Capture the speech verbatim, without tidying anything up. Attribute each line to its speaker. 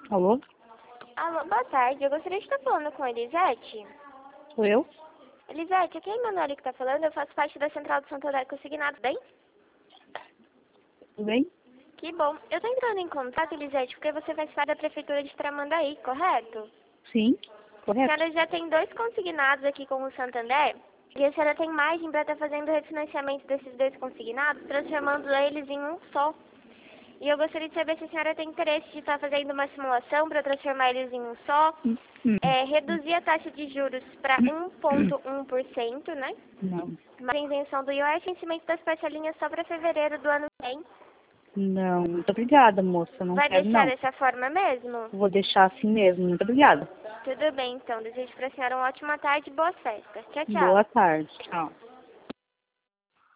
Speaker 1: Alô?
Speaker 2: Alô, boa tarde. Eu gostaria de estar falando com a Elisete.
Speaker 1: Sou eu?
Speaker 2: Elisete, aqui é a Emanuele que está falando. Eu faço parte da Central do Santo André Consignado, bem?
Speaker 1: Tudo bem?
Speaker 2: Que bom. Eu estou entrando em contato, Elisete, porque você faz parte da Prefeitura de Tramandaí, correto?
Speaker 1: Sim,
Speaker 2: A
Speaker 1: correto.
Speaker 2: senhora já tem dois consignados aqui com o Santander. E a senhora tem margem para estar fazendo o refinanciamento desses dois consignados, transformando eles em um só. E eu gostaria de saber se a senhora tem interesse de estar fazendo uma simulação para transformar eles em um só,
Speaker 1: Hum, hum,
Speaker 2: é, reduzir a taxa de juros para um vírgula um por cento, né?
Speaker 1: Não,
Speaker 2: Mas a isenção do I O S e vencimento das parcelinhas só para fevereiro do ano que vem.
Speaker 1: não, muito obrigada, moça. Não
Speaker 2: Vai
Speaker 1: quero,
Speaker 2: deixar
Speaker 1: não.
Speaker 2: dessa forma mesmo?
Speaker 1: Vou deixar assim mesmo. Muito obrigada.
Speaker 2: Tudo bem, então. Desejo para a senhora uma ótima tarde e boas festas. Tchau, tchau.
Speaker 1: Boa tarde. Tchau.